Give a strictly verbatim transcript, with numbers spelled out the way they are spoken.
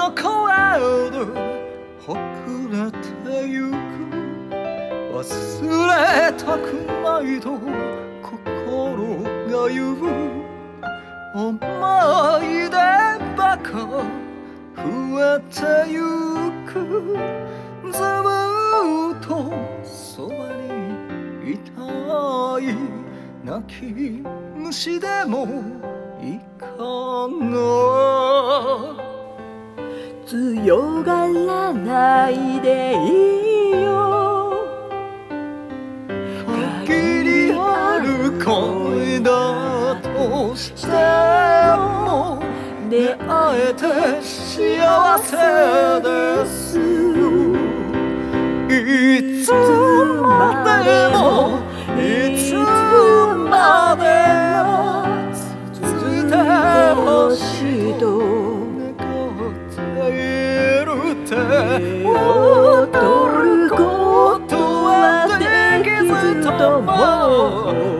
どこへほくれてゆく忘れたくないと心が言う思い出ばか増えてゆくずっとそばにいたい泣き虫でもいかない強がらないでいいよ限りある恋だとしても出会えて幸せですいつまでもいつまでも続いてほしいと踊ることはできずとも